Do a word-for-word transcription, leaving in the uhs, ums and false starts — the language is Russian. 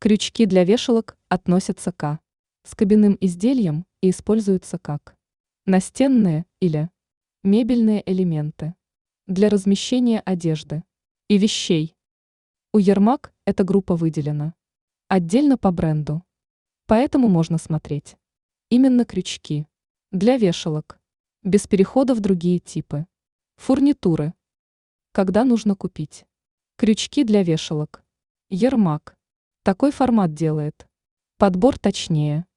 Крючки для вешалок относятся к скобяным изделиям и используются как настенные или мебельные элементы для размещения одежды и вещей. У Ермак эта группа выделена отдельно по бренду, поэтому можно смотреть именно крючки для вешалок, без перехода в другие типы фурнитуры. Когда нужно купить крючки для вешалок? Ермак. Такой формат делает подбор точнее.